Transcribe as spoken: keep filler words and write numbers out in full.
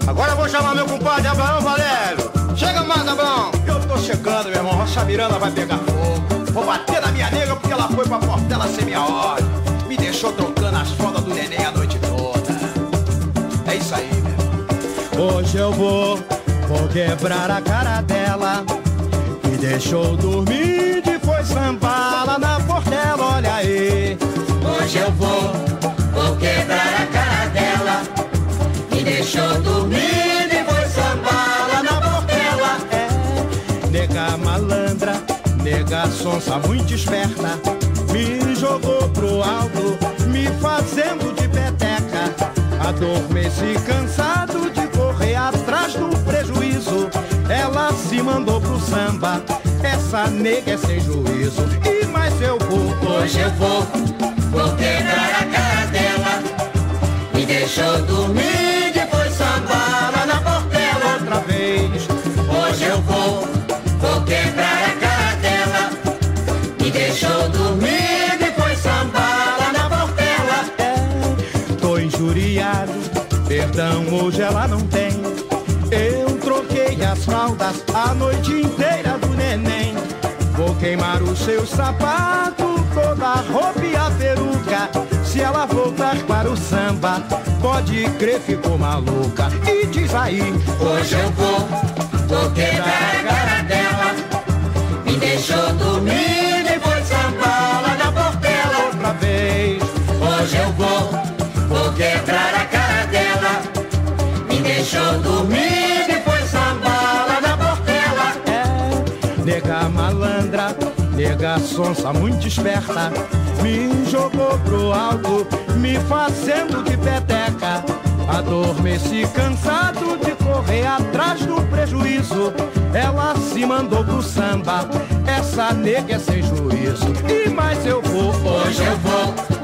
Agora eu vou chamar meu compadre Abraão Valério. Chega mais, Abraão. Eu tô chegando, meu irmão. Rocha Miranda vai pegar fogo. Vou bater na minha nega porque ela foi pra Portela sem minha ordem. Me deixou trocando as fotos do neném a noite toda. É isso aí, meu irmão. Hoje eu vou, vou quebrar a cara dela. Me deixou dormir e foi sambar lá na Portela, olha aí. Hoje eu vou, vou quebrar a cara dela. Me deixou dormir e foi sambar lá na Portela. É, nega malandra, nega sonsa muito esperta. Me jogou pro alto, me fazendo de peteca. Adormeci cansado de correr atrás do prejuízo. Ela se mandou pro samba, essa nega é sem juízo. E mais eu vou, hoje eu vou, vou quebrar a cara dela. Me deixou dormir e foi sambar lá na Portela outra vez. Hoje eu vou, vou quebrar a cara dela. Me deixou dormir e foi sambar lá na Portela. É, tô injuriado, perdão hoje ela não tem. Eu troquei as fraldas a noite inteira do neném. Vou queimar os seus sapatos, toda a roupa e a peruca. Se ela voltar para o samba, pode crer, ficou maluca. E diz aí, hoje eu vou, vou quebrar a cara dela. Me deixou dormir e foi sambar lá na Portela outra vez. Hoje eu vou, vou quebrar a cara dela. Me deixou dormir e foi sambar lá na Portela. É, nega malandra, nega sonsa muito esperta. Me jogou pro alto, me fazendo de peteca. Adormeci cansado de correr atrás do prejuízo. Ela se mandou pro samba, essa nega é sem juízo. E mais eu vou, hoje eu vou,